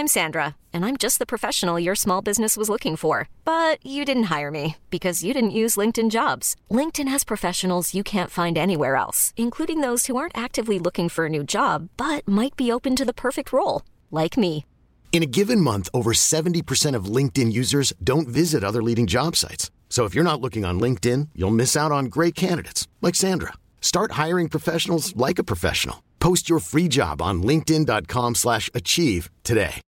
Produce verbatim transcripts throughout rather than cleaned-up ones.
I'm Sandra, and I'm just the professional your small business was looking for. But you didn't hire me because you didn't use LinkedIn Jobs. LinkedIn has professionals you can't find anywhere else, including those who aren't actively looking for a new job, but might be open to the perfect role, like me. In a given month, over seventy percent of LinkedIn users don't visit other leading job sites. So if you're not looking on LinkedIn, you'll miss out on great candidates like Sandra. Start hiring professionals like a professional. Post your free job on linkedin.com slash achieve today.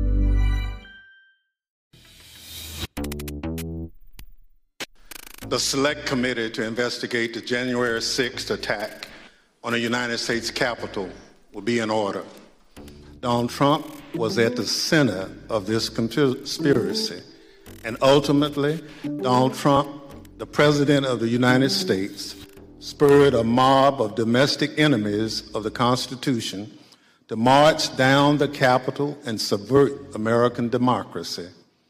The Select Committee to investigate the January sixth attack on the United States Capitol will be in order. Donald Trump was at the center of this conspiracy. And ultimately, Donald Trump, the President of the United States, spurred a mob of domestic enemies of the Constitution to march down the Capitol and subvert American democracy.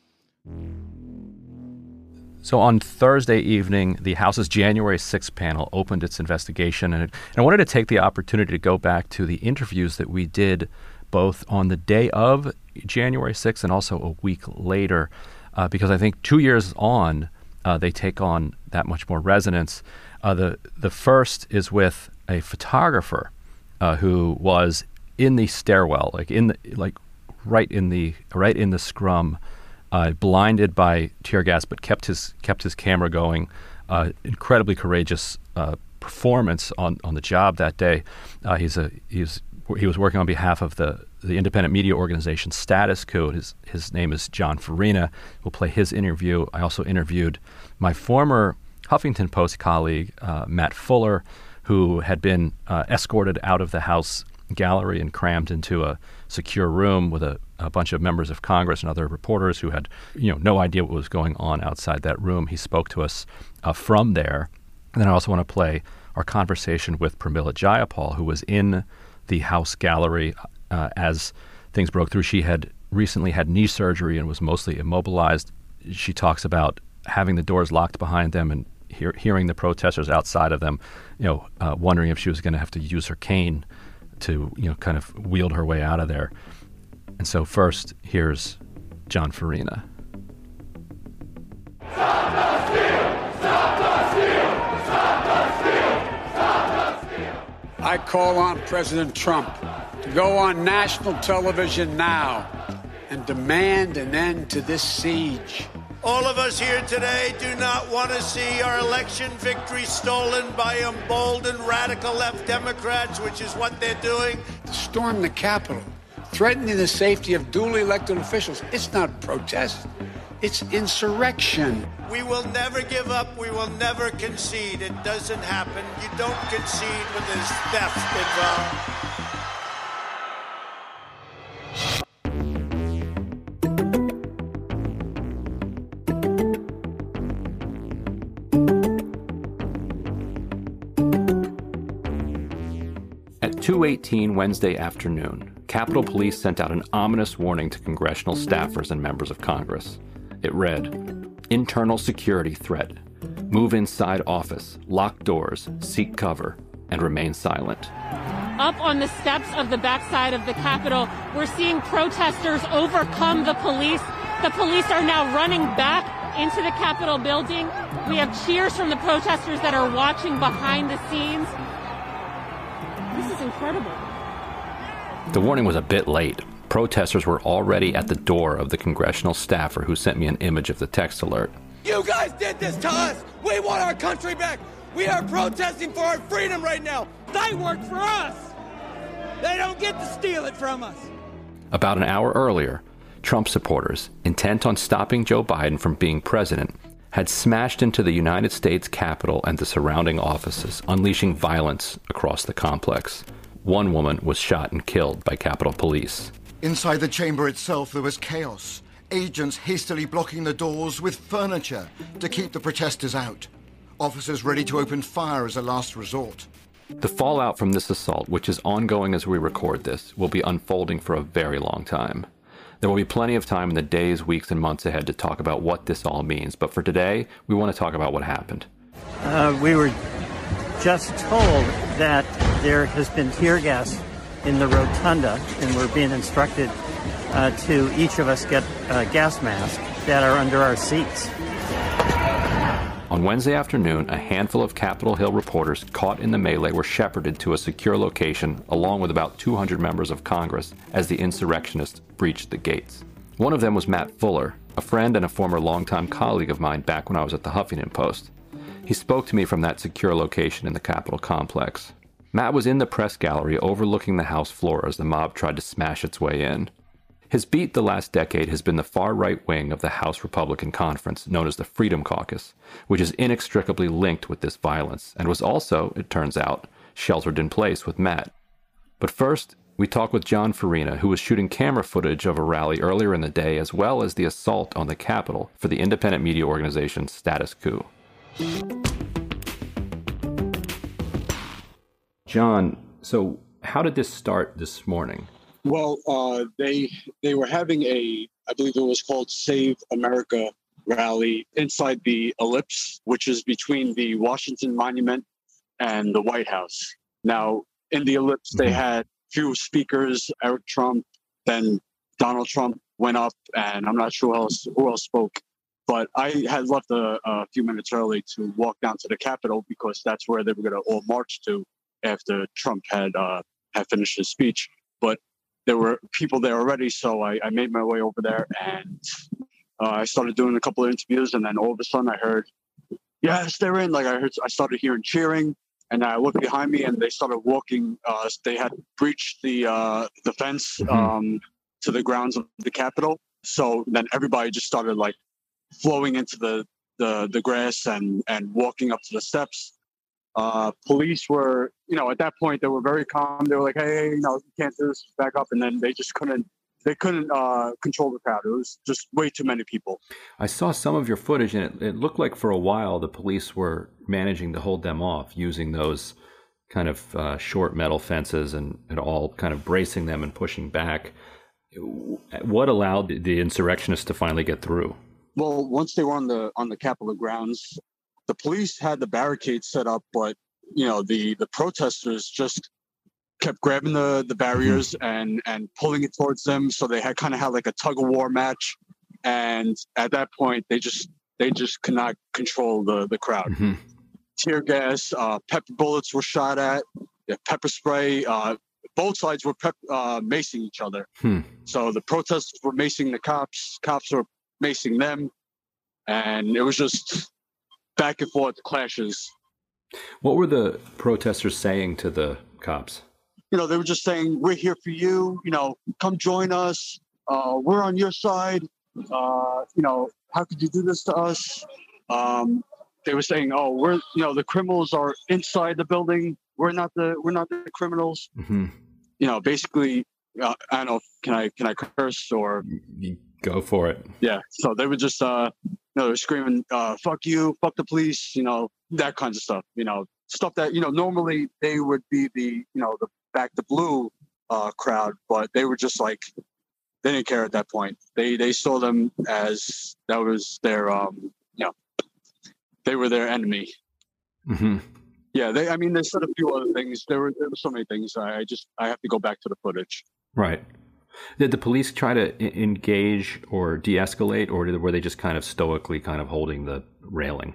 So on Thursday evening, the House's January sixth panel opened its investigation, and, it, and I wanted to take the opportunity to go back to the interviews that we did both on the day of January sixth and also a week later. Uh, because I think two years on, uh, they take on that much more resonance. Uh, the the first is with a photographer uh, who was in the stairwell, like in the like right in the right in the scrum, uh, blinded by tear gas, but kept his kept his camera going. Uh, incredibly courageous uh, performance on, on the job that day. Uh, he's a he's he was working on behalf of the. the independent media organization Status Quo. His, his name is John Farina. We'll play his interview. I also interviewed my former Huffington Post colleague, uh, Matt Fuller, who had been uh, escorted out of the House gallery and crammed into a secure room with a, a bunch of members of Congress and other reporters who had you know, no idea what was going on outside that room. He spoke to us uh, from there. And then I also want to play our conversation with Pramila Jayapal, who was in the House gallery Uh, as things broke through. She had recently had knee surgery and was mostly immobilized. She talks about having the doors locked behind them and hear, hearing the protesters outside of them, you know, uh, wondering if she was going to have to use her cane to, you know, kind of wield her way out of there. And so first, here's John Farina. Stop the steal! Stop the steal! Stop the steal! Stop the steal! I call on President Trump to go on national television now and demand an end to this siege. All of us here today do not want to see our election victory stolen by emboldened radical left Democrats, which is what they're doing. To storm the Capitol, threatening the safety of duly elected officials, it's not protest, it's insurrection. We will never give up. We will never concede. It doesn't happen. You don't concede when there's theft involved. two eighteen Wednesday afternoon, Capitol Police sent out an ominous warning to congressional staffers and members of Congress. It read, "Internal security threat. Move inside office, lock doors, seek cover, and remain silent." Up on the steps of the backside of the Capitol, we're seeing protesters overcome the police. The police are now running back into the Capitol building. We have cheers from the protesters that are watching behind the scenes. This is incredible. The warning was a bit late. Protesters were already at the door of the congressional staffer who sent me an image of the text alert. You guys did this to us! We want our country back! We are protesting for our freedom right now! They work for us! They don't get to steal it from us! About an hour earlier, Trump supporters, intent on stopping Joe Biden from being president, had smashed into the United States Capitol and the surrounding offices, unleashing violence across the complex. One woman was shot and killed by Capitol Police. Inside the chamber itself, there was chaos. Agents hastily blocking the doors with furniture to keep the protesters out. Officers ready to open fire as a last resort. The fallout from this assault, which is ongoing as we record this, will be unfolding for a very long time. There will be plenty of time in the days, weeks, and months ahead to talk about what this all means. But for today, we want to talk about what happened. Uh, we were just told that there has been tear gas in the rotunda, and we're being instructed uh, to each of us get a gas mask that are under our seats. On Wednesday afternoon, a handful of Capitol Hill reporters caught in the melee were shepherded to a secure location along with about two hundred members of Congress as the insurrectionists breached the gates. One of them was Matt Fuller, a friend and a former longtime colleague of mine back when I was at the Huffington Post. He spoke to me from that secure location in the Capitol complex. Matt was in the press gallery overlooking the House floor as the mob tried to smash its way in. His beat the last decade has been the far-right wing of the House Republican Conference, known as the Freedom Caucus, which is inextricably linked with this violence, and was also, it turns out, sheltered in place with Matt. But first, we talk with John Farina, who was shooting camera footage of a rally earlier in the day, as well as the assault on the Capitol for the independent media organization Status Coup. John, so how did this start this morning? Well, uh, they they were having a, I believe it was called Save America rally inside the Ellipse, which is between the Washington Monument and the White House. Now, in the Ellipse, mm-hmm. they had few speakers, Eric Trump, then Donald Trump went up, and I'm not sure who else, who else spoke. But I had left a, a few minutes early to walk down to the Capitol because that's where they were going to all march to after Trump had uh, had finished his speech. But there were people there already, so I, I made my way over there, and uh, I started doing a couple of interviews, and then all of a sudden I heard, yes, they're in. Like I heard, I started hearing cheering, and I looked behind me, and they started walking. Uh, they had breached the uh, the fence mm-hmm. um, to the grounds of the Capitol. So then everybody just started like flowing into the the, the grass and and walking up to the steps. Uh, police were, you know, at that point they were very calm. They were like, "Hey, you know, you can't do this. Back up." And then they just couldn't. They couldn't uh, control the crowd. It was just way too many people. I saw some of your footage, and it, it looked like for a while the police were managing to hold them off, using those kind of uh, short metal fences and, and all kind of bracing them and pushing back. What allowed the insurrectionists to finally get through? Well, once they were on the on the Capitol grounds, the police had the barricades set up, but you know the the protesters just kept grabbing the the barriers mm-hmm. and and pulling it towards them. So they had kind of had like a tug of war match, and at that point they just they just could not control the the crowd. Mm-hmm. Tear gas, uh, pepper bullets were shot at, yeah, pepper spray. Uh, both sides were pep, uh, macing each other. Hmm. So the protesters were macing the cops, cops were macing them, and it was just back and forth clashes. What were the protesters saying to the cops? You know, they were just saying, "We're here for you. You know, come join us. Uh, we're on your side. Uh, you know, how could you do this to us?" Um, they were saying, "Oh, we're, you know, the criminals are inside the building. We're not the, we're not the criminals." Mm-hmm. You know, basically, uh, I don't know. Can I, can I curse or? Go for it. Yeah. So they were just, uh, you know, they were screaming, uh, "Fuck you, fuck the police," you know, that kinds of stuff. You know, stuff that, you know, normally they would be the, you know, the Back the Blue uh, crowd, but they were just like, they didn't care at that point. They they saw them as that was their, um, you know, they were their enemy. Mm-hmm. Yeah, they. I mean, they said a few other things. There were there were so many things. I, I just I have to go back to the footage. Right. Did the police try to I- engage or de-escalate, or did, were they just kind of stoically kind of holding the railing?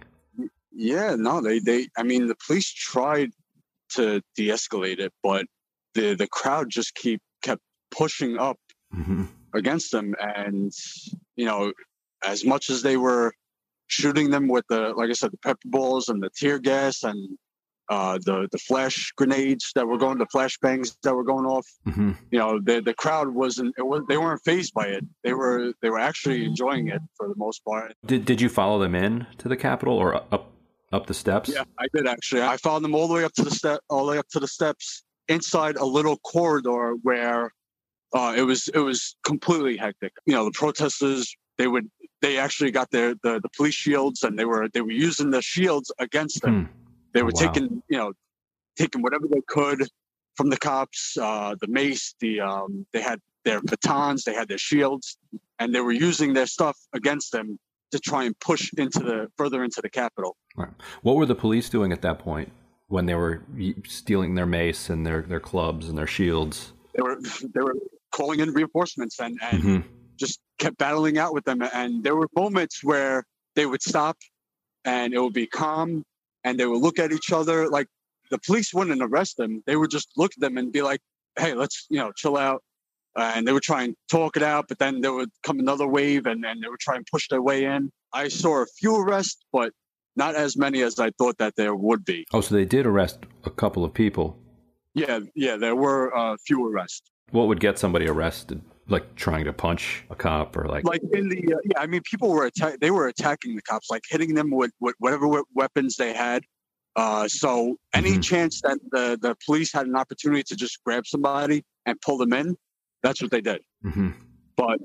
Yeah, no, they they. I mean, the police tried to de-escalate it, but the the crowd just keep kept pushing up mm-hmm. against them, and you know, as much as they were shooting them with the, like I said, the pepper balls and the tear gas and uh, the the flash grenades that were going, the flashbangs that were going off, mm-hmm. you know, the the crowd wasn't, it was, they weren't fazed by it. They were they were actually enjoying it for the most part. Did did you follow them in to the Capitol or up up the steps? Yeah, I did actually. I followed them all the way up to the step, all the way up to the steps, inside a little corridor where uh, it was it was completely hectic. You know, the protesters, they would they actually got their the, the police shields, and they were they were using the shields against them. Hmm. They were oh, wow. taking you know taking whatever they could from the cops, uh, the mace, the um, they had their batons, they had their shields, and they were using their stuff against them to try and push into the further into the Capitol. Right. What were the police doing at that point when they were stealing their mace and their, their clubs and their shields? They were they were calling in reinforcements and, and Mm-hmm. just kept battling out with them. And there were moments where they would stop and it would be calm and they would look at each other. Like the police wouldn't arrest them. They would just look at them and be like, hey, let's, you know, chill out. Uh, and they would try and talk it out, but then there would come another wave and, and they would try and push their way in. I saw a few arrests, but not as many as I thought that there would be. Oh, so they did arrest a couple of people. Yeah, yeah, there were a uh, few arrests. What would get somebody arrested? Like trying to punch a cop or like... Like in the, uh, yeah, I mean, people were, atta- they were attacking the cops, like hitting them with, with whatever we- weapons they had. Uh, so any Mm-hmm. chance that the, the police had an opportunity to just grab somebody and pull them in, that's what they did. Mm-hmm. But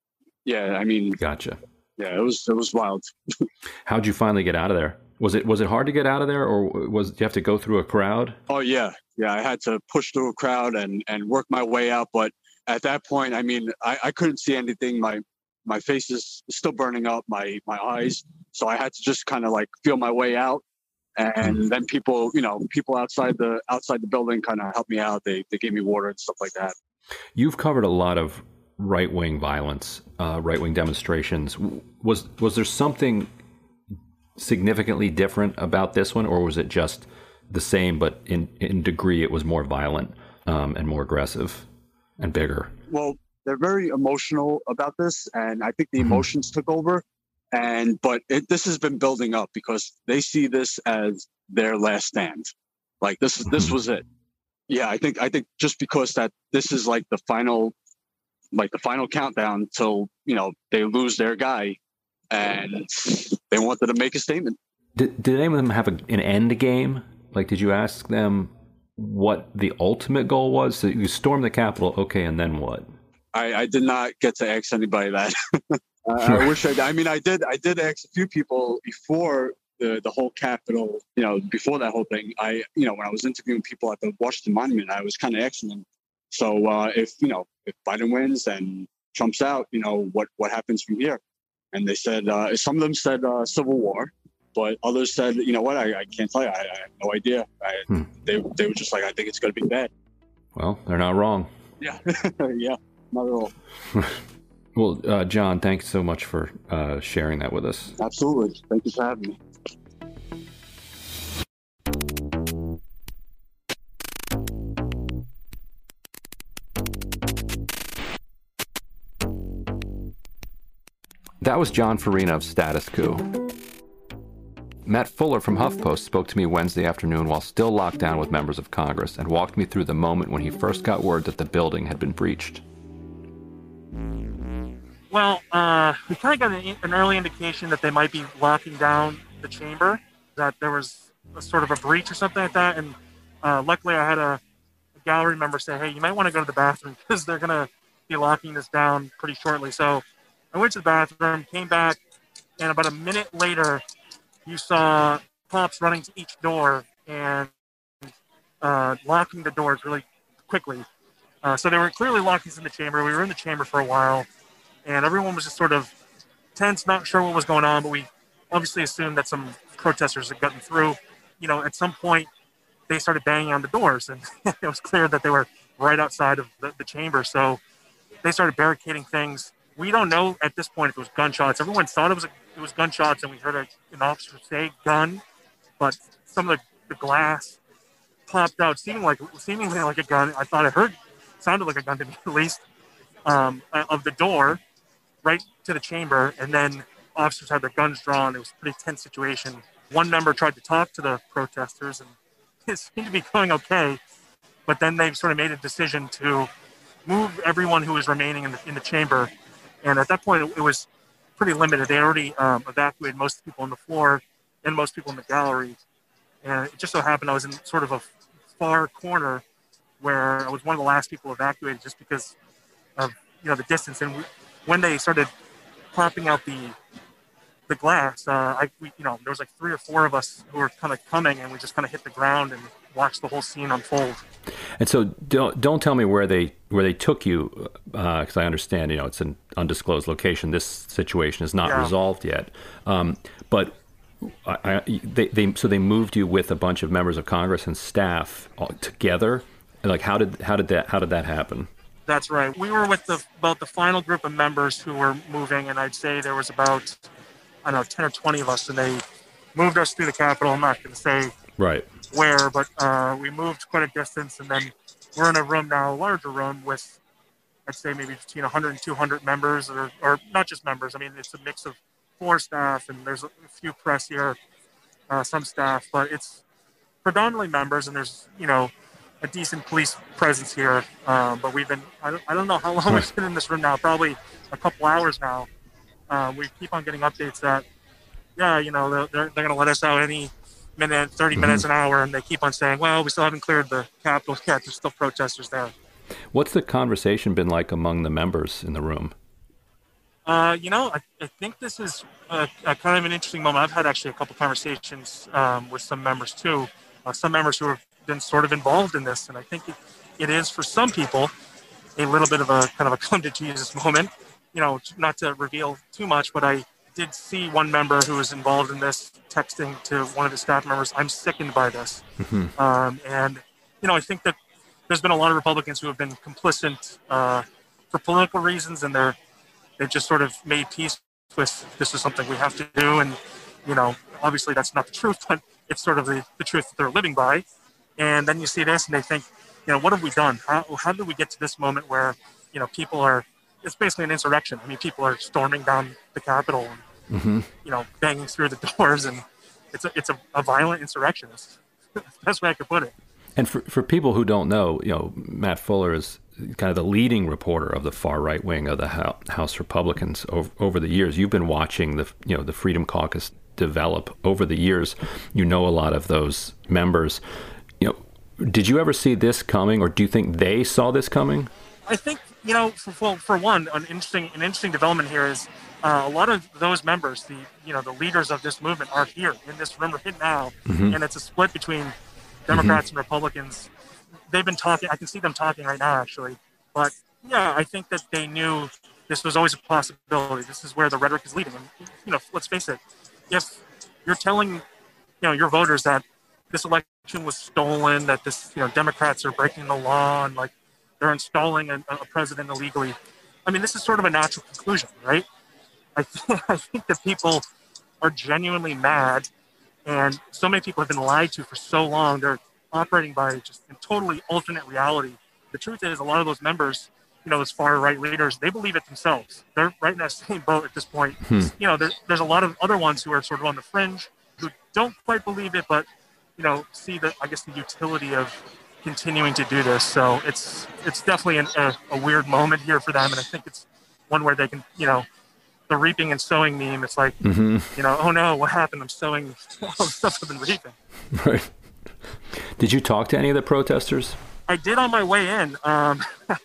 yeah, I mean... Gotcha. Yeah, it was it was wild. How'd you finally get out of there? Was it was it hard to get out of there, or was did you have to go through a crowd? Oh yeah, yeah. I had to push through a crowd and, and work my way out. But at that point, I mean, I, I couldn't see anything. My my face is still burning up. My my eyes. So I had to just kind of like feel my way out. And then people, you know, people outside the outside the building kind of helped me out. They they gave me water and stuff like that. You've covered a lot of right-wing violence, uh, right-wing demonstrations. Was was there something significantly different about this one, or was it just the same, but in, in degree it was more violent um, and more aggressive and bigger? Well, they're very emotional about this, and I think the emotions took over. And but it, this has been building up because they see this as their last stand. Like this is this was it. Yeah, I think I think just because that this is like the final. like the final countdown till, you know, they lose their guy and they wanted to make a statement. Did, did any of them have a, an end game? Like, did you ask them what the ultimate goal was? So you storm the Capitol, okay, and then what? I, I did not get to ask anybody that. uh, I wish I, I mean, I did, I did ask a few people before the, the whole Capitol, you know, before that whole thing. I, you know, when I was interviewing people at the Washington Monument, I was kind of asking them, so uh, if, you know, if Biden wins and Trump's out, you know, what, what happens from here? And they said, uh, some of them said uh, civil war, but others said, you know what, I, I can't tell you. I, I have no idea. I, hmm. They they were just like, I think it's going to be bad. Well, they're not wrong. Yeah, yeah, not at all. Well, uh, John, thanks so much for uh, sharing that with us. Absolutely. Thank you for having me. That was John Farina of Status Coup. Matt Fuller from HuffPost spoke to me Wednesday afternoon while still locked down with members of Congress and walked me through the moment when he first got word that the building had been breached. Well, uh, we kind of got an, an early indication that they might be locking down the chamber, that there was a sort of a breach or something like that. And uh, luckily I had a, a gallery member say, hey, you might want to go to the bathroom because they're going to be locking this down pretty shortly. So I went to the bathroom, came back, and about a minute later, you saw cops running to each door and uh, locking the doors really quickly. Uh, so they were clearly locked us in the chamber. We were in the chamber for a while, and everyone was just sort of tense, not sure what was going on, but we obviously assumed that some protesters had gotten through. You know, at some point, they started banging on the doors, and it was clear that they were right outside of the, the chamber. So they started barricading things. We don't know at this point if it was gunshots. Everyone thought it was a, it was gunshots, and we heard a, an officer say gun, but some of the, the glass popped out, seeming like seemingly like a gun. I thought I heard sounded like a gun to me at least, um, of the door right to the chamber, and then officers had their guns drawn. It was a pretty tense situation. One member tried to talk to the protesters, and it seemed to be going okay, but then they sort of made a decision to move everyone who was remaining in the, in the chamber. And at that point, it was pretty limited. They already um, evacuated most of the people on the floor and most people in the gallery. And it just so happened I was in sort of a far corner where I was one of the last people evacuated just because of, you know, the distance. And we, when they started popping out the the glass, uh, I, we, you know, there was like three or four of us who were kind of coming, and we just kind of hit the ground and watched the whole scene unfold. And so, don't don't tell me where they where they took you, because uh, I understand, you know, it's an undisclosed location. This situation is not yeah. resolved yet. Um, but I, I, they they so they moved you with a bunch of members of Congress and staff all together. Like, how did how did that how did that happen? That's right. We were with the about the final group of members who were moving, and I'd say there was about, I don't know, ten or twenty of us, and they moved us through the Capitol. I'm not going to say right where, but uh, we moved quite a distance, and then we're in a room now, a larger room with, I'd say maybe between one hundred and two hundred members, or, or not just members. I mean, it's a mix of floor staff, and there's a few press here, uh, some staff, but it's predominantly members, and there's, you know, a decent police presence here. Um, but we've been, I don't, I don't know how long we've been in this room now, probably a couple hours now. Uh, we keep on getting updates that, yeah, you know, they're, they're, they're going to let us out any minute, thirty mm-hmm. minutes, an hour, and they keep on saying, well, we still haven't cleared the Capitol yet. There's still protesters there. What's the conversation been like among the members in the room? Uh, you know, I, I think this is a, a kind of an interesting moment. I've had actually a couple conversations um, with some members too, uh, some members who have been sort of involved in this, and I think it, it is for some people a little bit of a kind of a come to Jesus moment. You know, not to reveal too much, but I did see one member who was involved in this texting to one of his staff members, "I'm sickened by this," mm-hmm. um, and you know, I think that there's been a lot of Republicans who have been complicit uh, for political reasons, and they're they've just sort of made peace with this is something we have to do, and you know, obviously that's not the truth, but it's sort of the, the truth that they're living by. And then you see this, and they think, you know, what have we done? How how did we get to this moment where, you know, people are? It's basically an insurrection. I mean, people are storming down the Capitol and mm-hmm. you know, banging through the doors, and it's a it's a, a violent insurrection. It's the best way I could put it. And for for people who don't know, you know, Matt Fuller is kind of the leading reporter of the far right wing of the House Republicans over, over the years. You've been watching the you know the Freedom Caucus develop over the years. You know a lot of those members. You know, did you ever see this coming, or do you think they saw this coming? I think, you know, for, for, for one, an interesting an interesting development here is uh, a lot of those members, the you know the leaders of this movement, are here in this room right now, mm-hmm. and it's a split between Democrats mm-hmm. and Republicans. They've been talking. I can see them talking right now, actually. But yeah, I think that they knew this was always a possibility. This is where the rhetoric is leading. And you know, let's face it, if you're telling you know your voters that this election was stolen, that this, you know, Democrats are breaking the law and like they're installing a, a president illegally. I mean, this is sort of a natural conclusion, right? I, th- I think that people are genuinely mad, and so many people have been lied to for so long. They're operating by just a totally alternate reality. The truth is, a lot of those members, you know, those far right leaders, they believe it themselves. They're right in that same boat at this point. Hmm. You know, there, there's a lot of other ones who are sort of on the fringe who don't quite believe it, but you know, see the, I guess, the utility of continuing to do this. So it's it's definitely an, a, a weird moment here for them, and I think it's one where they can, you know, the reaping and sowing meme. It's like, mm-hmm. you know, oh no, what happened? I'm sowing all the stuff I've been reaping. Right. Did you talk to any of the protesters? I did on my way in. Um,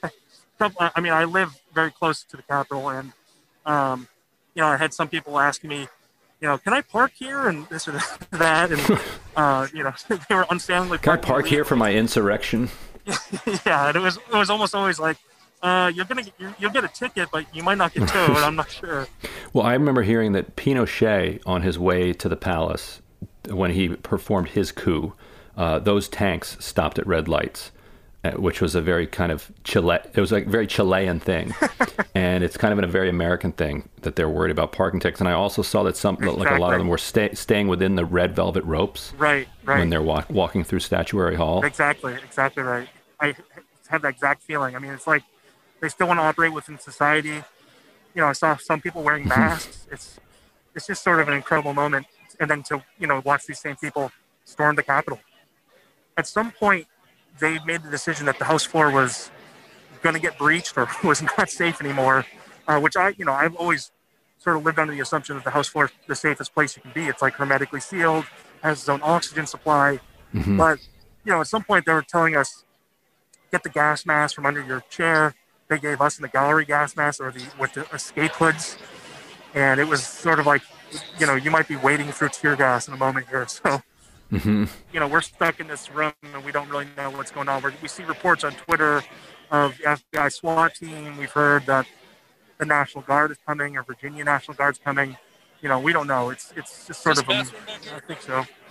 I mean, I live very close to the Capitol, and um, you know, I had some people asking me, you know, can I park here and this or that, and uh, you know, they were unfailingly. Can I park here for my insurrection? Yeah, and it was it was almost always like, uh, you're gonna you're, you'll get a ticket, but you might not get towed. I'm not sure. Well, I remember hearing that Pinochet, on his way to the palace, when he performed his coup, uh, those tanks stopped at red lights, which was a very kind of Chile. It was like a very Chilean thing, and it's kind of a very American thing that they're worried about parking tickets. And I also saw that some, exactly. like a lot of them were stay, staying within the red velvet ropes, right, right, when they're walk, walking through Statuary Hall. Exactly, exactly right. I have that exact feeling. I mean, it's like they still want to operate within society. You know, I saw some people wearing masks. it's it's just sort of an incredible moment, and then to you know watch these same people storm the Capitol. At some point, they made the decision that the House floor was going to get breached or was not safe anymore, uh, which I, you know, I've always sort of lived under the assumption that the House floor is the safest place you can be. It's like hermetically sealed, has its own oxygen supply. Mm-hmm. But, you know, at some point they were telling us, get the gas mask from under your chair. They gave us in the gallery gas masks or the with the escape hoods. And it was sort of like, you know, you might be wading through tear gas in a moment here. So, mm-hmm. you know, we're stuck in this room and we don't really know what's going on. We're, we see reports on Twitter of the F B I SWAT team. We've heard that the National Guard is coming or Virginia National Guard's coming. You know, we don't know. It's it's just sort of, a, I think so.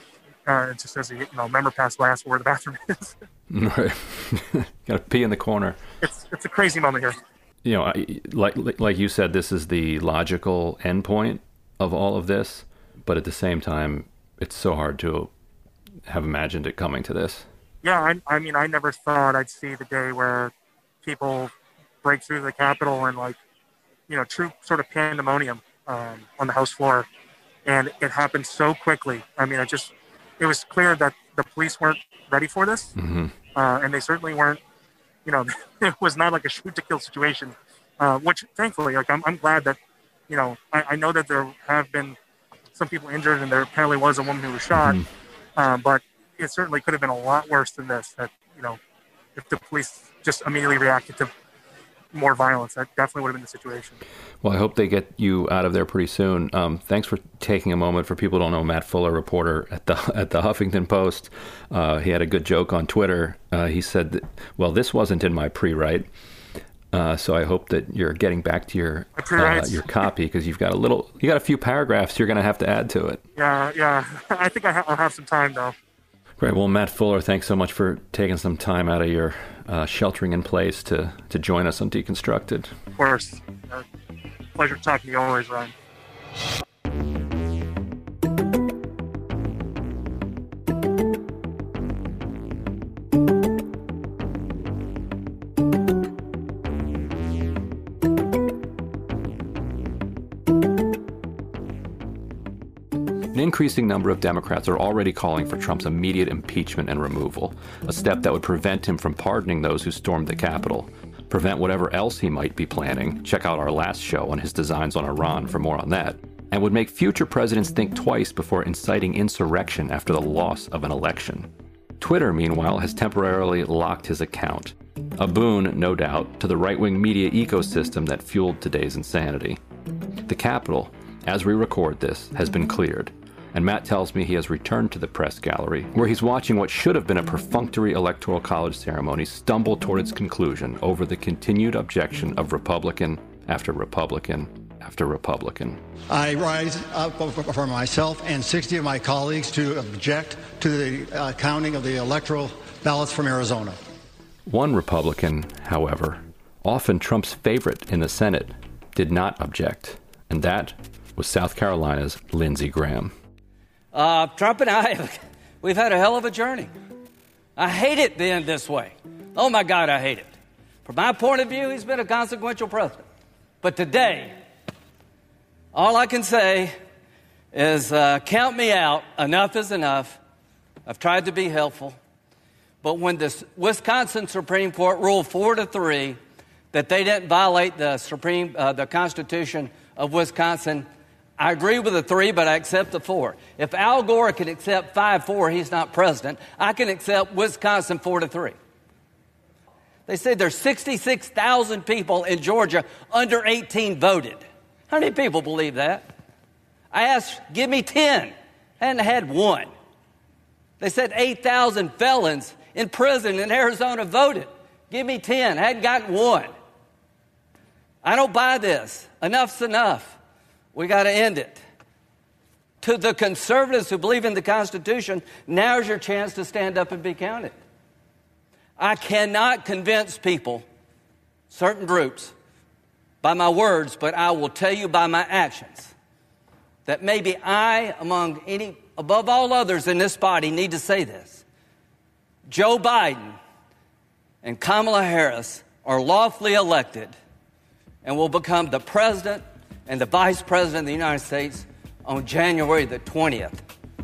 Uh, it just says, you know, member pass last where the bathroom is. Right. Got to pee in the corner. It's it's a crazy moment here. You know, I, like like you said, this is the logical endpoint of all of this, but at the same time, it's so hard to have imagined it coming to this. Yeah, I, I mean, I never thought I'd see the day where people break through the Capitol and, like, you know, true sort of pandemonium um, on the House floor. And it happened so quickly. I mean, it just, it was clear that the police weren't ready for this. Mm-hmm. Uh, and they certainly weren't, you know, it was not like a shoot to kill situation, uh, which thankfully, like, I'm, I'm glad that, you know, I, I know that there have been some people injured and there apparently was a woman who was shot. Mm-hmm. Uh, but it certainly could have been a lot worse than this. That, you know, if the police just immediately reacted to more violence, that definitely would have been the situation. Well, I hope they get you out of there pretty soon. Um, thanks for taking a moment. For people who don't know, Matt Fuller, reporter at the at the Huffington Post, uh, he had a good joke on Twitter. Uh, he said, that, well, this wasn't in my pre-write, uh, so I hope that you're getting back to your uh, your copy, because you've got a little, you got a few paragraphs you're going to have to add to it. Yeah, yeah. I think I ha- I'll have some time, though. Great. Well, Matt Fuller, thanks so much for taking some time out of your uh, sheltering in place to, to join us on Deconstructed. Of course. Uh, pleasure talking to you always, Ryan. An increasing number of Democrats are already calling for Trump's immediate impeachment and removal, a step that would prevent him from pardoning those who stormed the Capitol, prevent whatever else he might be planning. Check out our last show on his designs on Iran for more on that, and would make future presidents think twice before inciting insurrection after the loss of an election. Twitter, meanwhile, has temporarily locked his account, a boon, no doubt, to the right-wing media ecosystem that fueled today's insanity. The Capitol, as we record this, has been cleared, and Matt tells me he has returned to the press gallery, where he's watching what should have been a perfunctory electoral college ceremony stumble toward its conclusion over the continued objection of Republican after Republican after Republican. I rise up for myself and sixty of my colleagues to object to the uh, counting of the electoral ballots from Arizona. One Republican, however, often Trump's favorite in the Senate, did not object, and that was South Carolina's Lindsey Graham. Uh, Trump and I, we've had a hell of a journey. I hate it being this way. Oh, my God, I hate it. From my point of view, he's been a consequential president. But today, all I can say is uh, count me out. Enough is enough. I've tried to be helpful. But when the Wisconsin Supreme Court ruled four to three that they didn't violate the Supreme, uh, the Constitution of Wisconsin, I agree with the three, but I accept the four. If Al Gore can accept five four, he's not president. I can accept Wisconsin four to three. They say there's sixty-six thousand people in Georgia under eighteen voted. How many people believe that? I asked, give me ten. I hadn't had one. They said eight thousand felons in prison in Arizona voted. Give me ten. I hadn't gotten one. I don't buy this. Enough's enough. We got to end it. To the conservatives who believe in the Constitution, now's your chance to stand up and be counted. I cannot convince people, certain groups, by my words, but I will tell you by my actions that maybe I, among any, above all others in this body, need to say this. Joe Biden and Kamala Harris are lawfully elected and will become the president and the Vice President of the United States on January the twentieth.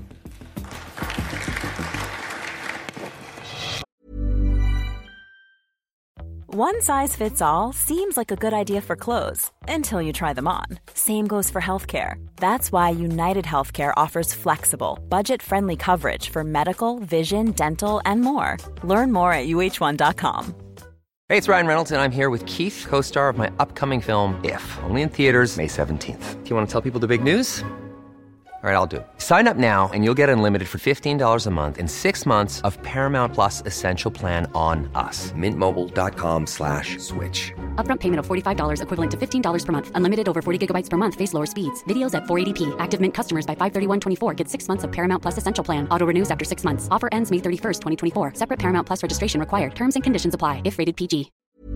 One size fits all seems like a good idea for clothes until you try them on. Same goes for healthcare. That's why United Healthcare offers flexible, budget-friendly coverage for medical, vision, dental, and more. Learn more at U H one dot com. Hey, it's Ryan Reynolds, and I'm here with Keith, co-star of my upcoming film, If, only in theaters May seventeenth. Do you want to tell people the big news? All right, I'll do it. Sign up now and you'll get unlimited for fifteen dollars a month and six months of Paramount Plus Essential Plan on us. Mint Mobile dot com slash switch. Upfront payment of forty-five dollars equivalent to fifteen dollars per month. Unlimited over forty gigabytes per month. Face lower speeds. Videos at four eighty p. Active Mint customers by five thirty-one twenty-four get six months of Paramount Plus Essential Plan. Auto renews after six months. Offer ends May thirty-first, twenty twenty-four. Separate Paramount Plus registration required. Terms and conditions apply if rated P G.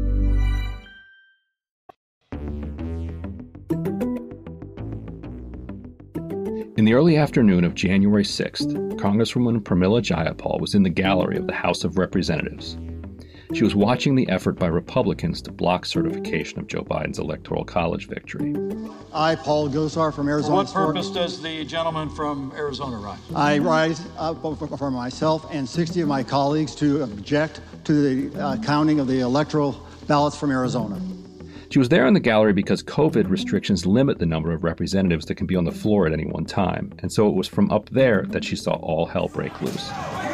In the early afternoon of January sixth, Congresswoman Pramila Jayapal was in the gallery of the House of Representatives. She was watching the effort by Republicans to block certification of Joe Biden's Electoral College victory. I, Paul Gosar from Arizona. For what purpose does the gentleman from Arizona rise? I rise up for myself and sixty of my colleagues to object to the uh, counting of the electoral ballots from Arizona. She was there in the gallery because COVID restrictions limit the number of representatives that can be on the floor at any one time, and so it was from up there that she saw all hell break loose.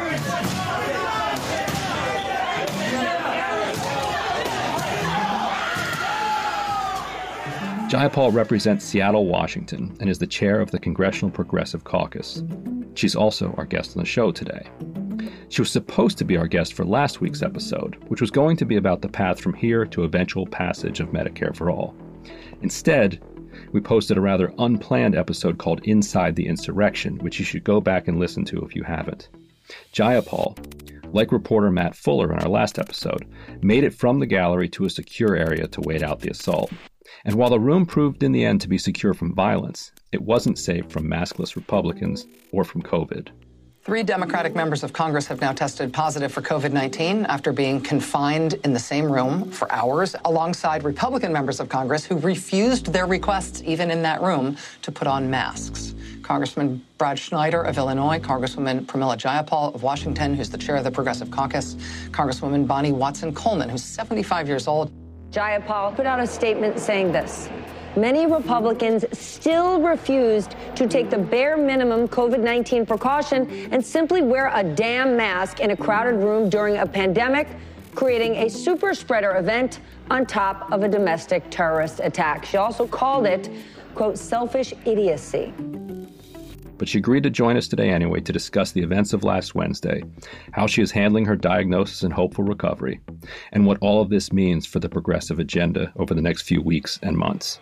Jayapal represents Seattle, Washington, and is the chair of the Congressional Progressive Caucus. She's also our guest on the show today. She was supposed to be our guest for last week's episode, which was going to be about the path from here to eventual passage of Medicare for All. Instead, we posted a rather unplanned episode called Inside the Insurrection, which you should go back and listen to if you haven't. Jayapal, like reporter Matt Fuller in our last episode, made it from the gallery to a secure area to wait out the assault. And while the room proved in the end to be secure from violence, it wasn't safe from maskless Republicans or from COVID. Three Democratic members of Congress have now tested positive for COVID nineteen after being confined in the same room for hours, alongside Republican members of Congress who refused their requests, even in that room, to put on masks. Congressman Brad Schneider of Illinois, Congresswoman Pramila Jayapal of Washington, who's the chair of the Progressive Caucus, Congresswoman Bonnie Watson-Coleman, who's seventy-five years old. Jayapal put out a statement saying this: many Republicans still refused to take the bare minimum COVID nineteen precaution and simply wear a damn mask in a crowded room during a pandemic, creating a super spreader event on top of a domestic terrorist attack. She also called it, quote, selfish idiocy. But she agreed to join us today anyway to discuss the events of last Wednesday, how she is handling her diagnosis and hopeful recovery, and what all of this means for the progressive agenda over the next few weeks and months.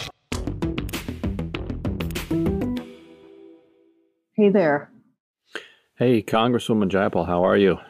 Hey there. Hey, Congresswoman Jayapal, how are you?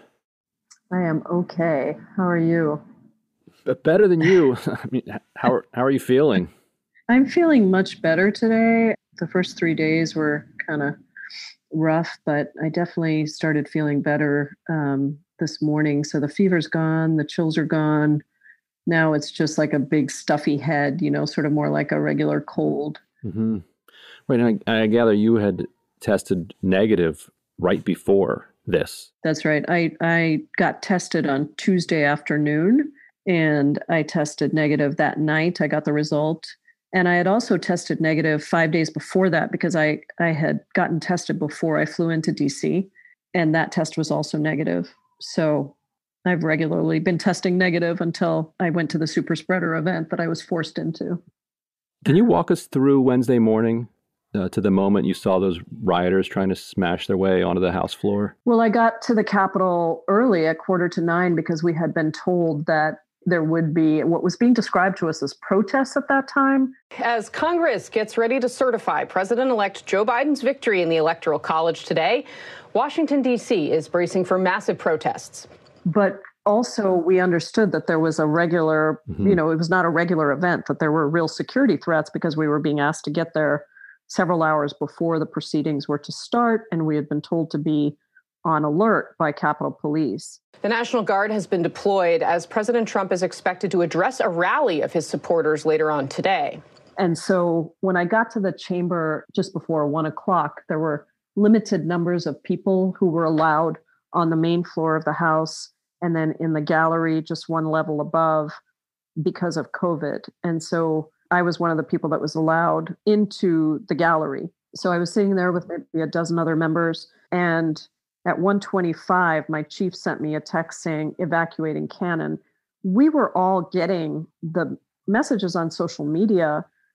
I am okay. How are you? But better than you. I mean, how are, how are you feeling? I'm feeling much better today. The first three days were kind of rough, but I definitely started feeling better um, this morning. So the fever's gone, the chills are gone. Now it's just like a big stuffy head, you know, sort of more like a regular cold. Mm-hmm. Wait, and I, I gather you had tested negative right before this. That's right. I, I got tested on Tuesday afternoon, and I tested negative that night. I got the result. And I had also tested negative five days before that because I, I had gotten tested before I flew into D C, and that test was also negative. So I've regularly been testing negative until I went to the super spreader event that I was forced into. Can you walk us through Wednesday morning uh, to the moment you saw those rioters trying to smash their way onto the House floor? Well, I got to the Capitol early at quarter to nine because we had been told that there would be what was being described to us as protests at that time. As Congress gets ready to certify President-elect Joe Biden's victory in the Electoral College today, Washington, D C is bracing for massive protests. But also we understood that there was a regular, mm-hmm. you know, it was not a regular event, that there were real security threats because we were being asked to get there several hours before the proceedings were to start, and we had been told to be on alert by Capitol Police. The National Guard has been deployed as President Trump is expected to address a rally of his supporters later on today. And so when I got to the chamber just before one o'clock, there were limited numbers of people who were allowed on the main floor of the House and then in the gallery just one level above because of COVID. And so I was one of the people that was allowed into the gallery. So I was sitting there with maybe a dozen other members, and at one twenty-five, my chief sent me a text saying, evacuating Cannon. We were all getting the messages on social media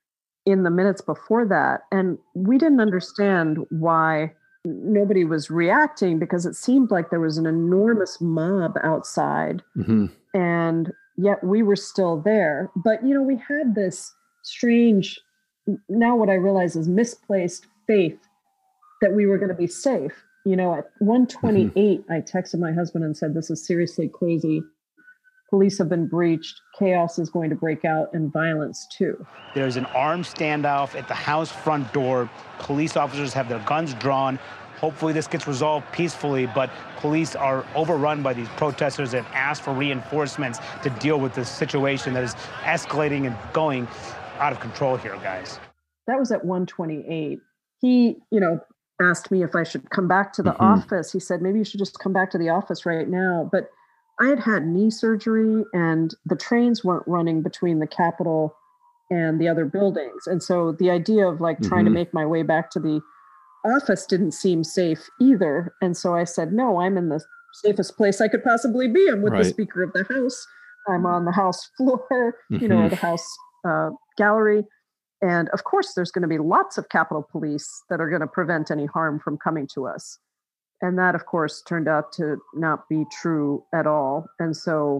in the minutes before that. And we didn't understand why nobody was reacting, because it seemed like there was an enormous mob outside. Mm-hmm. And yet we were still there. But, you know, we had this strange, now what I realize is misplaced faith that we were going to be safe. You know, at one twenty-eight, mm-hmm. I texted my husband and said, this is seriously crazy. Police have been breached. Chaos is going to break out, and violence too. There's an armed standoff at the house front door. Police officers have their guns drawn. Hopefully this gets resolved peacefully, but police are overrun by these protesters and asked for reinforcements to deal with this situation that is escalating and going out of control here, guys. That was at one twenty-eight. He, you know, asked me if I should come back to the mm-hmm. office. He said, maybe you should just come back to the office right now. But I had had knee surgery, and the trains weren't running between the Capitol and the other buildings. And so the idea of like mm-hmm. trying to make my way back to the office didn't seem safe either. And so I said, no, I'm in the safest place I could possibly be. I'm with right. the Speaker of the House. I'm on the House floor, mm-hmm. you know, or the House uh, gallery. And of course, there's going to be lots of Capitol Police that are going to prevent any harm from coming to us. And that, of course, turned out to not be true at all. And so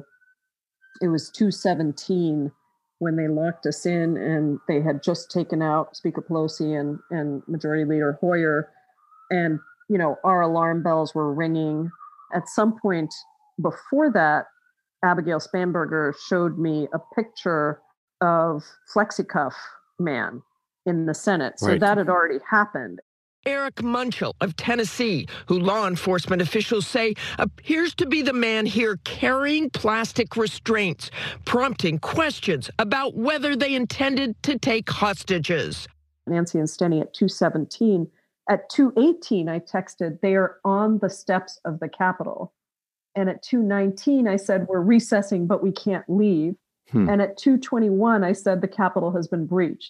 it was two seventeen when they locked us in, and they had just taken out Speaker Pelosi and, and Majority Leader Hoyer. And, you know, our alarm bells were ringing. At some point before that, Abigail Spanberger showed me a picture of FlexiCuff Man in the Senate. So right. that had already happened. Eric Munchell of Tennessee, who law enforcement officials say appears to be the man here carrying plastic restraints, prompting questions about whether they intended to take hostages. Nancy and Steny at two seventeen. At two eighteen, I texted, they are on the steps of the Capitol. And at two nineteen, I said, we're recessing, but we can't leave. Hmm. And at two twenty-one, I said, the Capitol has been breached.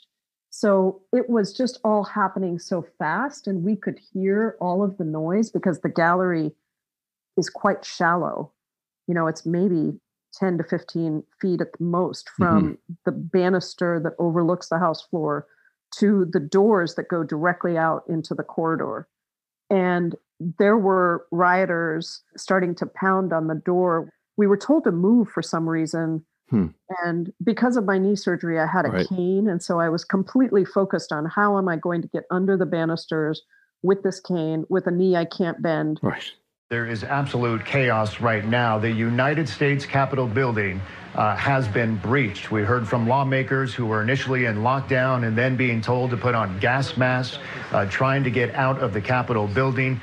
So it was just all happening so fast, and we could hear all of the noise because the gallery is quite shallow. You know, it's maybe ten to fifteen feet at the most from mm-hmm. the banister that overlooks the House floor to the doors that go directly out into the corridor. And there were rioters starting to pound on the door. We were told to move for some reason. Hmm. And because of my knee surgery, I had a right. cane. And so I was completely focused on how am I going to get under the banisters with this cane, with a knee I can't bend. Right. There is absolute chaos right now. The United States Capitol building uh, has been breached. We heard from lawmakers who were initially in lockdown and then being told to put on gas masks, uh, trying to get out of the Capitol building.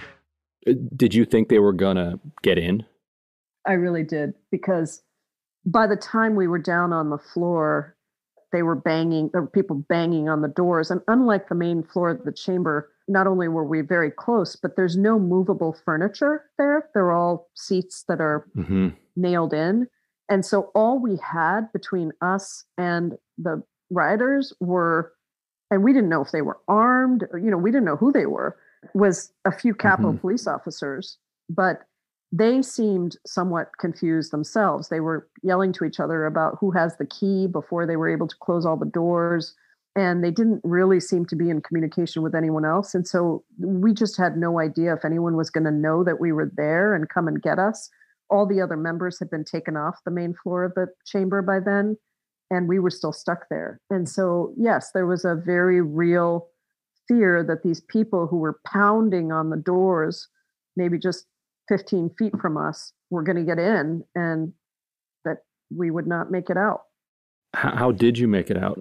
Did you think they were going to get in? I really did, because by the time we were down on the floor, they were banging, there were people banging on the doors. And unlike the main floor of the chamber, not only were we very close, but there's no movable furniture there. They're all seats that are mm-hmm. nailed in. And so all we had between us and the rioters were, and we didn't know if they were armed, you know, we didn't know who they were, was a few Capitol mm-hmm. police officers. But they seemed somewhat confused themselves. They were yelling to each other about who has the key before they were able to close all the doors. And they didn't really seem to be in communication with anyone else. And so we just had no idea if anyone was going to know that we were there and come and get us. All the other members had been taken off the main floor of the chamber by then, and we were still stuck there. And so, yes, there was a very real fear that these people who were pounding on the doors, maybe just fifteen feet from us, were going to get in, and that we would not make it out. How, how did you make it out?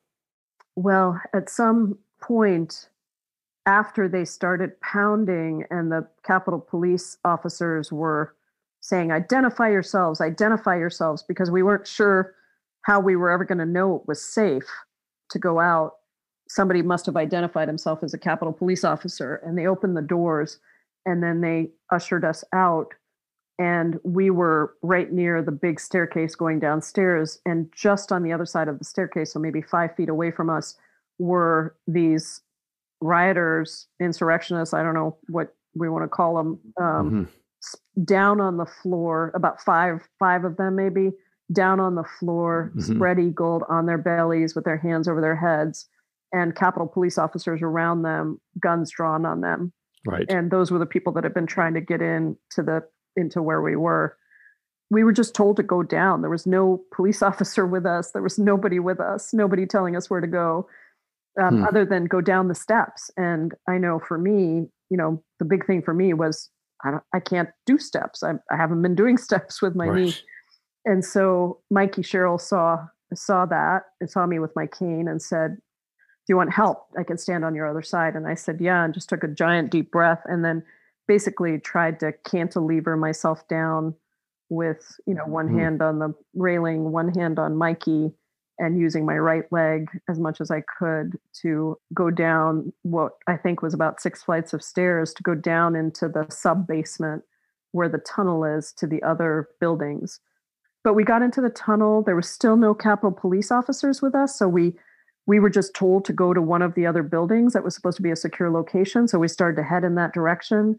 Well, at some point after they started pounding and the Capitol Police officers were saying, identify yourselves, identify yourselves, because we weren't sure how we were ever going to know it was safe to go out. Somebody must have identified himself as a Capitol Police officer, and they opened the doors. And then they ushered us out, and we were right near the big staircase going downstairs. And just on the other side of the staircase, so maybe five feet away from us, were these rioters, insurrectionists, I don't know what we want to call them, um, mm-hmm. down on the floor, about five, five of them maybe, down on the floor, mm-hmm. spread eagled on their bellies with their hands over their heads. and Capitol police officers around them, guns drawn on them. Right. And those were the people that had been trying to get in to the into where we were. We were just told to go down. There was no police officer with us. There was nobody with us, nobody telling us where to go, um, Hmm. other than go down the steps. And I know for me, you know, the big thing for me was I don't, I can't do steps. I, I haven't been doing steps with my Right. knee. And so Mikey Sherrill saw saw that and saw me with my cane and said, "Do you want help? I can stand on your other side." And I said, "Yeah," and just took a giant deep breath and then basically tried to cantilever myself down with, you know, one Mm. hand on the railing, one hand on Mikey, and using my right leg as much as I could to go down what I think was about six flights of stairs to go down into the sub basement where the tunnel is to the other buildings. But we got into the tunnel. There was still no Capitol police officers with us. So we we were just told to go to one of the other buildings that was supposed to be a secure location. So we started to head in that direction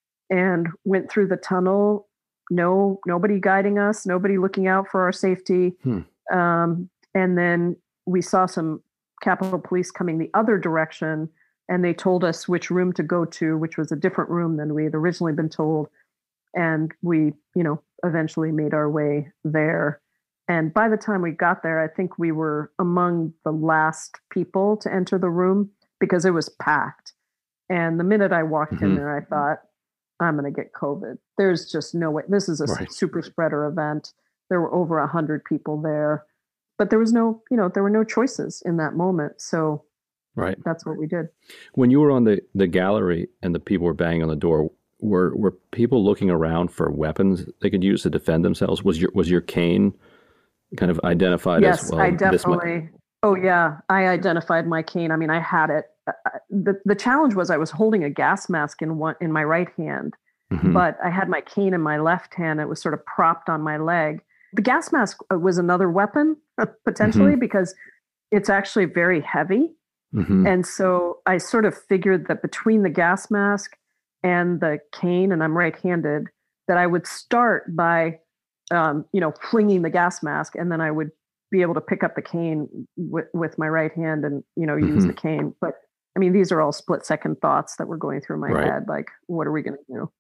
and went through the tunnel. No, nobody guiding us, nobody looking out for our safety. Hmm. Um, and then we saw some Capitol Police coming the other direction, and they told us which room to go to, which was a different room than we had originally been told. And we, you know, eventually made our way there. And by the time we got there, I think we were among the last people to enter the room because it was packed. And the minute I walked Mhm. in there, I thought, I'm going to get COVID. There's just no way. This is a Right. super spreader event. There were over a hundred people there, but there was no, you know, there were no choices in that moment. So Right. that's what we did. When you were on the, the gallery and the people were banging on the door, were were people looking around for weapons they could use to defend themselves? Was your was your cane kind of identified Yes, as well? I this might- definitely. Oh yeah, I identified my cane. I mean, I had it. Uh, the The challenge was I was holding a gas mask in one in my right hand, Mhm. but I had my cane in my left hand. It was sort of propped on my leg. The gas mask was another weapon potentially Mhm. because it's actually very heavy, Mhm. and so I sort of figured that between the gas mask and the cane, and I'm right-handed, that I would start by, um, you know, flinging the gas mask, and then I would be able to pick up the cane with, with my right hand and, you know, use Mhm. the cane. But I mean, these are all split-second thoughts that were going through my Right. head. Like, what are we going to do?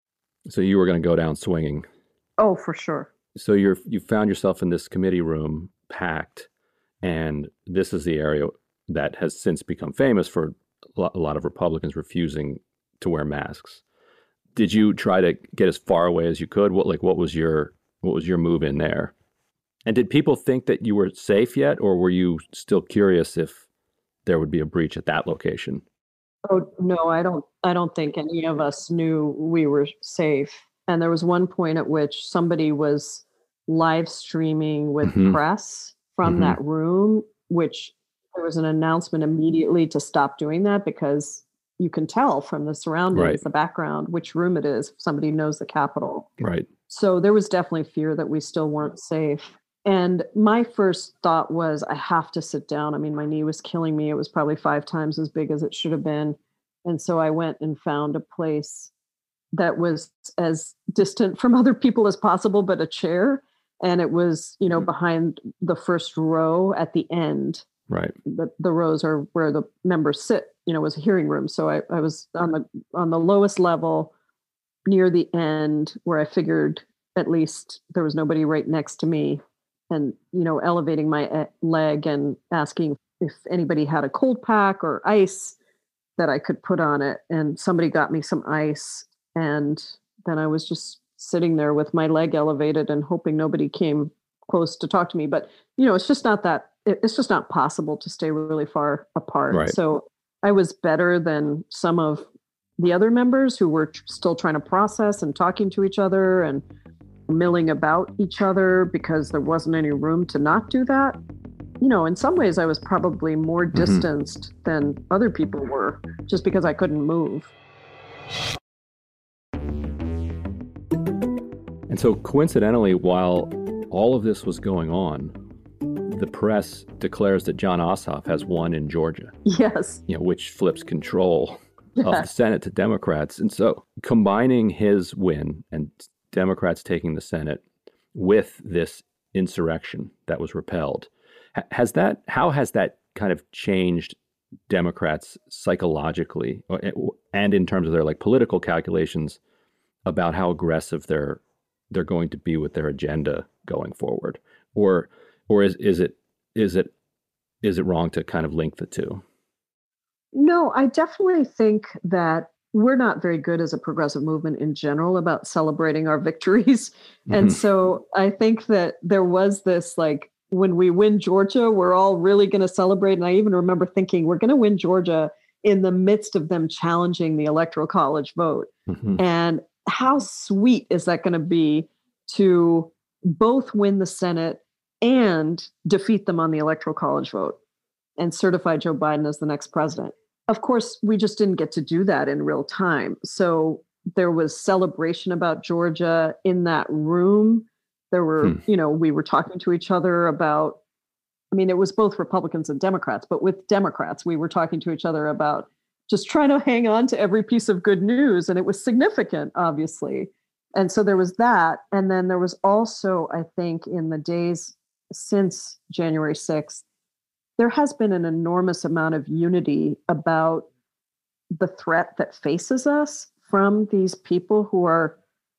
So you were going to go down swinging. Oh, for sure. So you're you found yourself in this committee room, packed, and this is the area that has since become famous for a lot, a lot of Republicans refusing to wear masks. Did you try to get as far away as you could? What like what was your what was your move in there? And did people think that you were safe yet, or were you still curious if there would be a breach at that location? Oh no, I don't I don't think any of us knew we were safe. And there was one point at which somebody was live streaming with Mhm. press from Mhm. that room, which there was an announcement immediately to stop doing that because you can tell from the surroundings, Right. the background, which room it is if somebody knows the Capitol. Right. So there was definitely fear that we still weren't safe. And my first thought was, I have to sit down. I mean, my knee was killing me. It was probably five times as big as it should have been. And so I went and found a place that was as distant from other people as possible, but a chair. And it was, you know, behind the first row at the end. Right. The, the rows are where the members sit, you know, it was a hearing room. So I, I was on the on the lowest level near the end where I figured at least there was nobody right next to me. And, you know, elevating my uh, leg and asking if anybody had a cold pack or ice that I could put on it. And somebody got me some ice. And then I was just sitting there with my leg elevated and hoping nobody came close to talk to me. But, you know, it's just not that, it, it's just not possible to stay really far apart. Right. So I was better than some of the other members who were tr- still trying to process and talking to each other and milling about each other because there wasn't any room to not do that. You know, in some ways I was probably more Mhm. distanced than other people were just because I couldn't move. And so coincidentally, while all of this was going on, the press declares that Jon Ossoff has won in Georgia. Yes. You know, which flips control of Yeah. the Senate to Democrats. And so combining his win and Democrats taking the Senate with this insurrection that was repelled, ha- has that, how has that kind of changed Democrats psychologically and in terms of their like political calculations about how aggressive they're they're going to be with their agenda going forward, or or is is it is it is it wrong to kind of link the two? No, I definitely think that we're not very good as a progressive movement in general about celebrating our victories. Mm-hmm. And so I think that there was this, like, when we win Georgia, we're all really going to celebrate. And I even remember thinking we're going to win Georgia in the midst of them challenging the Electoral College vote. Mm-hmm. And how sweet is that going to be to both win the Senate and defeat them on the Electoral College vote and certify Joe Biden as the next president? Of course, we just didn't get to do that in real time. So there was celebration about Georgia in that room. There were, hmm. you know, we were talking to each other about, I mean, it was both Republicans and Democrats, but with Democrats, we were talking to each other about just trying to hang on to every piece of good news. And it was significant, obviously. And so there was that. And then there was also, I think, in the days since January sixth, there has been an enormous amount of unity about the threat that faces us from these people who are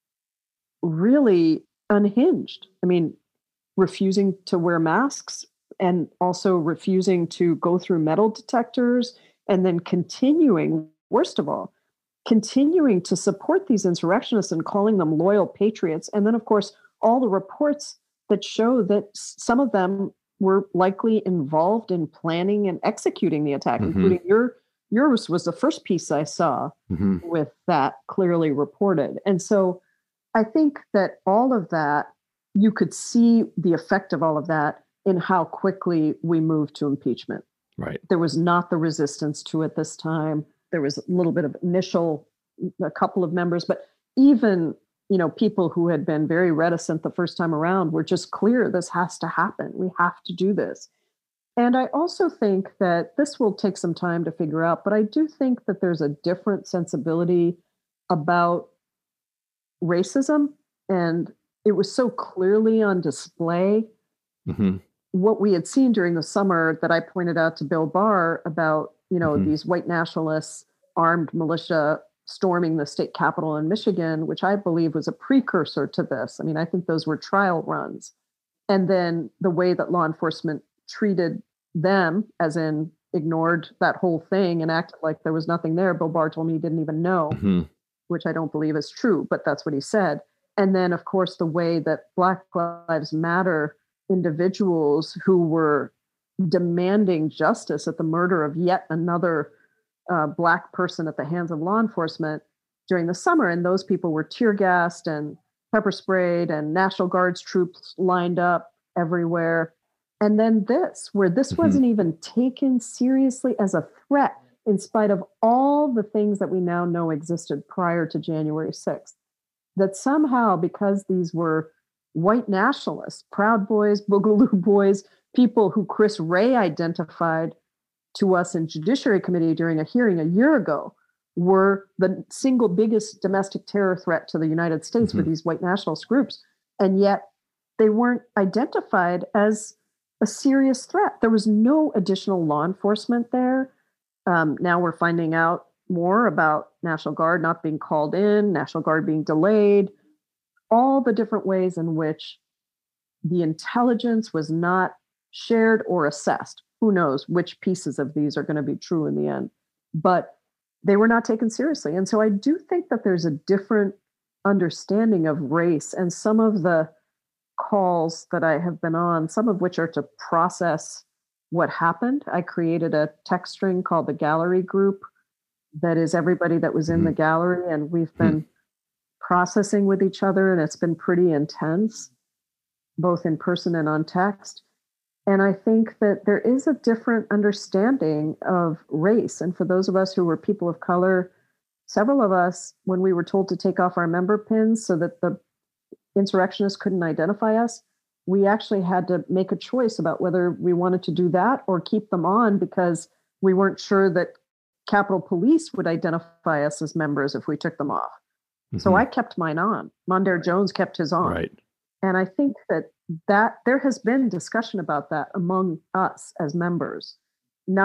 really unhinged. I mean, refusing to wear masks and also refusing to go through metal detectors, and then continuing, worst of all, continuing to support these insurrectionists and calling them loyal patriots. And then, of course, all the reports that show that some of them were likely involved in planning and executing the attack, mm-hmm. including your yours was the first piece I saw mm-hmm. with that clearly reported. And so I think that all of that, you could see the effect of all of that in how quickly we moved to impeachment. Right. There was not the resistance to it this time. There was a little bit of initial, a couple of members, but even you know, people who had been very reticent the first time around were just clear, this has to happen. We have to do this. And I also think that this will take some time to figure out, but I do think that there's a different sensibility about racism. And it was so clearly on display. Mm-hmm. What we had seen during the summer that I pointed out to Bill Barr about, you know, mm-hmm. these white nationalists, armed militia storming the state capitol in Michigan, which I believe was a precursor to this. I mean, I think those were trial runs. And then the way that law enforcement treated them, as in ignored that whole thing and acted like there was nothing there. Bill Barr told me he didn't even know, mm-hmm. which I don't believe is true, but that's what he said. And then, of course, the way that Black Lives Matter individuals who were demanding justice at the murder of yet another Uh, Black person at the hands of law enforcement during the summer. And those people were tear gassed and pepper sprayed, and National Guards troops lined up everywhere. And then this, where this mm-hmm. wasn't even taken seriously as a threat, in spite of all the things that we now know existed prior to January sixth, that somehow, because these were white nationalists, Proud Boys, Boogaloo Boys, people who Chris Wray identified to us in Judiciary Committee during a hearing a year ago, were the single biggest domestic terror threat to the United States mm-hmm. for these white nationalist groups. And yet they weren't identified as a serious threat. There was no additional law enforcement there. Um, now we're finding out more about National Guard not being called in, National Guard being delayed, all the different ways in which the intelligence was not shared or assessed. Who knows which pieces of these are going to be true in the end, but they were not taken seriously. And so I do think that there's a different understanding of race, and some of the calls that I have been on, some of which are to process what happened. I created a text string called the Gallery Group that is everybody that was in mm-hmm. the gallery, and we've been mm-hmm. processing with each other, and it's been pretty intense, both in person and on text. And I think that there is a different understanding of race. And for those of us who were people of color, several of us, when we were told to take off our member pins so that the insurrectionists couldn't identify us, we actually had to make a choice about whether we wanted to do that or keep them on, because we weren't sure that Capitol Police would identify us as members if we took them off. Mm-hmm. So I kept mine on. Mondaire Jones kept his on. Right. And I think that that there has been discussion about that among us as members, not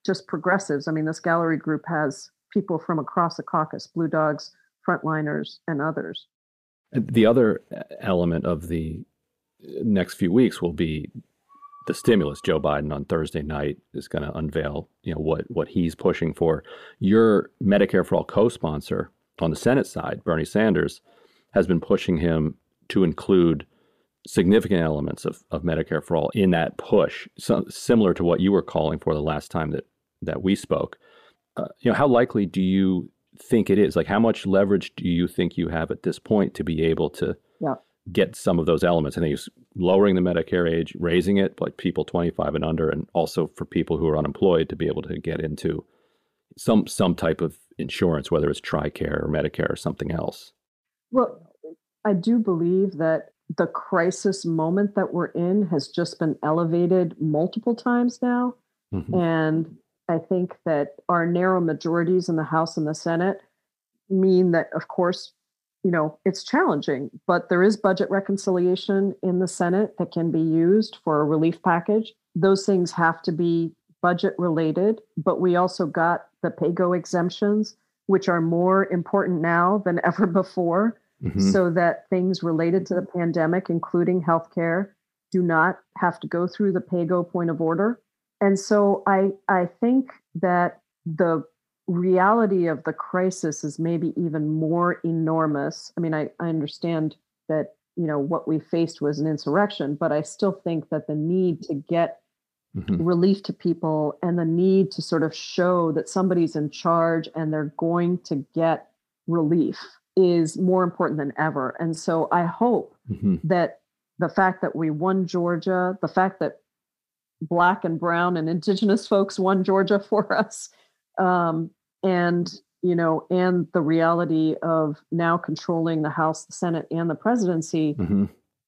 just progressives. I mean, this gallery group has people from across the caucus, Blue Dogs, Frontliners, and others. The other element of the next few weeks will be the stimulus. Joe Biden on Thursday night is going to unveil, you know, what what he's pushing for. Your Medicare for All co-sponsor on the Senate side, Bernie Sanders, has been pushing him to include significant elements of, of Medicare for All in that push, so, similar to what you were calling for the last time that that we spoke. Uh, you know, how likely do you think it is? Like, how much leverage do you think you have at this point to be able to yeah. get some of those elements? I think it's lowering the Medicare age, raising it, like people twenty-five and under, and also for people who are unemployed to be able to get into some some type of insurance, whether it's TRICARE or Medicare or something else. Well, I do believe that the crisis moment that we're in has just been elevated multiple times now. Mm-hmm. And I think that our narrow majorities in the House and the Senate mean that, of course, you know, it's challenging, but there is budget reconciliation in the Senate that can be used for a relief package. Those things have to be budget related, but we also got the PAYGO exemptions, which are more important now than ever before. Mm-hmm. So that things related to the pandemic, including healthcare, do not have to go through the PAYGO point of order. And so I I think that the reality of the crisis is maybe even more enormous. I mean, I, I understand that, you know, what we faced was an insurrection, but I still think that the need to get mm-hmm. relief to people and the need to sort of show that somebody's in charge and they're going to get relief is more important than ever. And so I hope mm-hmm. that the fact that we won Georgia, the fact that Black and brown and indigenous folks won Georgia for us, um, and, you know, and the reality of now controlling the House, the Senate, and the presidency, mm-hmm.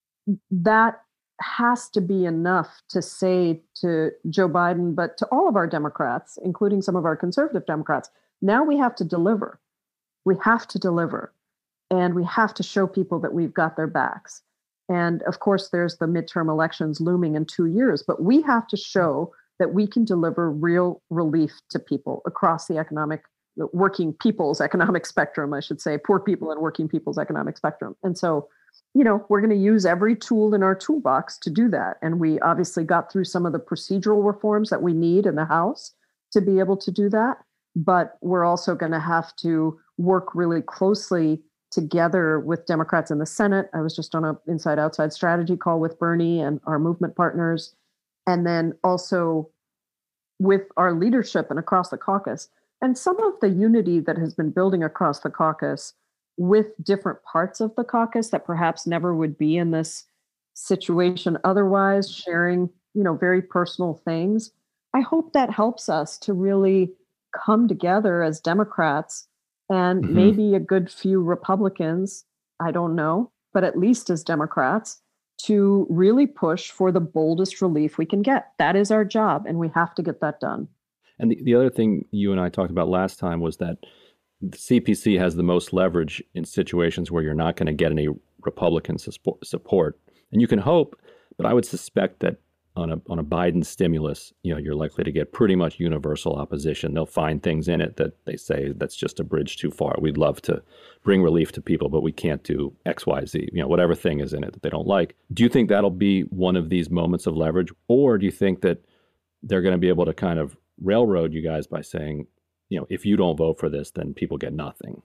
that has to be enough to say to Joe Biden, but to all of our Democrats, including some of our conservative Democrats, now we have to deliver. We have to deliver. And we have to show people that we've got their backs. And of course, there's the midterm elections looming in two years, but we have to show that we can deliver real relief to people across the economic, working people's economic spectrum, I should say, poor people and working people's economic spectrum. And so, you know, we're going to use every tool in our toolbox to do that. And we obviously got through some of the procedural reforms that we need in the House to be able to do that. But we're also going to have to work really closely together with Democrats in the Senate. I was just on an inside-outside strategy call with Bernie and our movement partners, and then also with our leadership and across the caucus. And some of the unity that has been building across the caucus with different parts of the caucus that perhaps never would be in this situation otherwise, sharing, you know, very personal things. I hope that helps us to really come together as Democrats and mm-hmm. maybe a good few Republicans, I don't know, but at least as Democrats, to really push for the boldest relief we can get. That is our job, and we have to get that done. And the, the other thing you and I talked about last time was that the C P C has the most leverage in situations where you're not going to get any Republican support. And you can hope, but I would suspect that on a on a Biden stimulus, you know, you're likely to get pretty much universal opposition. They'll find things in it that they say that's just a bridge too far. We'd love to bring relief to people, but we can't do X, Y, Z, you know, whatever thing is in it that they don't like. Do you think that'll be one of these moments of leverage? Or do you think that they're going to be able to kind of railroad you guys by saying, you know, if you don't vote for this, then people get nothing?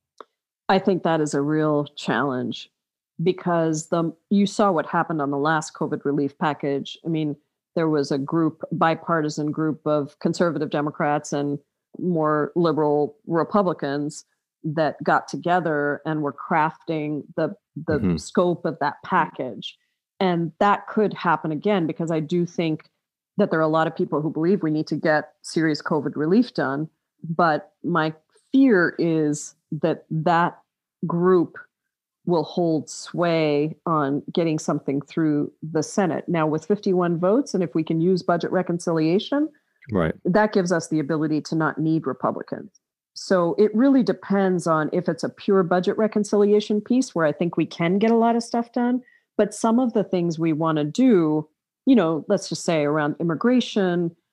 I think that is a real challenge. Because the you saw what happened on the last COVID relief package. I mean, there was a group, bipartisan group of conservative Democrats and more liberal Republicans that got together and were crafting the the mm-hmm. scope of that package. And that could happen again, because I do think that there are a lot of people who believe we need to get serious COVID relief done. But my fear is that that group will hold sway on getting something through the Senate. Now, with fifty-one votes, and if we can use budget reconciliation, right, that gives us the ability to not need Republicans. So it really depends on if it's a pure budget reconciliation piece where I think we can get a lot of stuff done. But some of the things we want to do, you know, let's just say around immigration,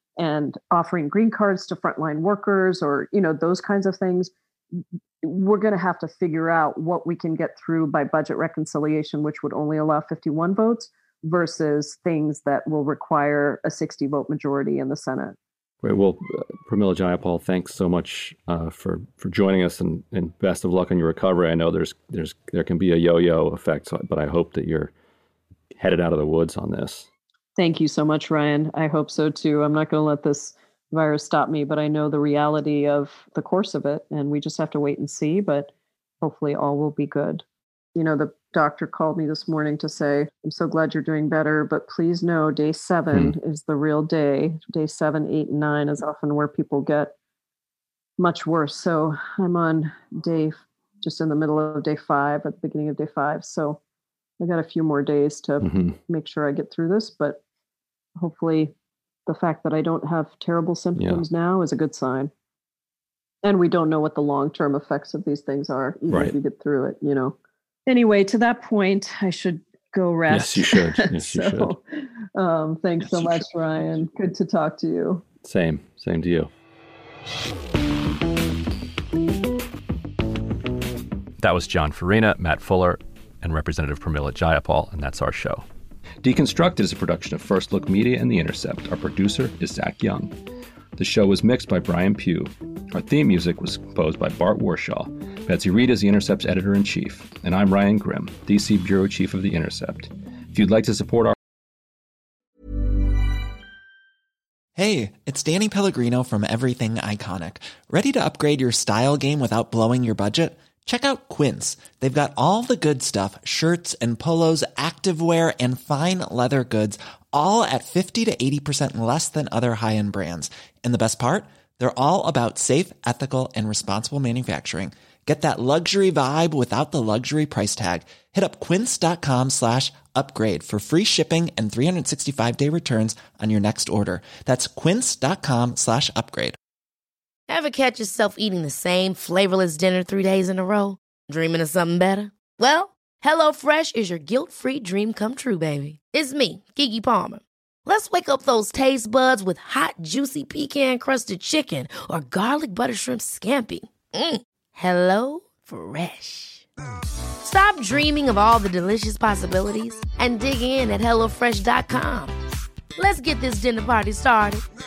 and offering green cards to frontline workers or, you know, those kinds of things. We're going to have to figure out what we can get through by budget reconciliation, which would only allow fifty-one votes, versus things that will require a sixty vote majority in the Senate. Great. Well, uh, Pramila Jayapal, thanks so much uh, for for joining us, and, and best of luck on your recovery. I know there's there's there can be a yo-yo effect, so, but I hope that you're headed out of the woods on this. Thank you so much, Ryan. I hope so too. I'm not going to let this virus stop me, but I know the reality of the course of it, and we just have to wait and see, but hopefully all will be good. You know, the doctor called me this morning to say, I'm so glad you're doing better, but please know day seven hmm. is the real day. Day seven, eight, and nine is often where people get much worse. So I'm on day, just in the middle of day five, at the beginning of day five. So I got a few more days to mm-hmm. make sure I get through this, but hopefully the fact that I don't have terrible symptoms yeah. now is a good sign. And we don't know what the long-term effects of these things are, even right. if you get through it, you know. Anyway, to that point, I should go rest. Yes, you should. Yes, so, you should. Um, thanks yes, so much, should. Ryan. Good to talk to you. Same. Same to you. That was John Farina, Matt Fuller, and Representative Pramila Jayapal, and that's our show. Deconstructed is a production of First Look Media and The Intercept. Our producer is Zach Young. The show was mixed by Brian Pugh. Our theme music was composed by Bart Warshaw. Betsy Reed is The Intercept's editor-in-chief. And I'm Ryan Grimm, D C Bureau Chief of The Intercept. If you'd like to support our... Hey, it's Danny Pellegrino from Everything Iconic. Ready to upgrade your style game without blowing your budget? Check out Quince. They've got all the good stuff, shirts and polos, activewear, and fine leather goods, all at fifty to eighty percent less than other high-end brands. And the best part? They're all about safe, ethical, and responsible manufacturing. Get that luxury vibe without the luxury price tag. Hit up quince.com slash upgrade for free shipping and three sixty-five day returns on your next order. That's quince.com slash upgrade. Ever catch yourself eating the same flavorless dinner three days in a row? Dreaming of something better? Well, HelloFresh is your guilt-free dream come true, baby. It's me, Keke Palmer. Let's wake up those taste buds with hot, juicy pecan-crusted chicken or garlic butter shrimp scampi. Mm. Hello Fresh. Stop dreaming of all the delicious possibilities and dig in at hello fresh dot com. Let's get this dinner party started.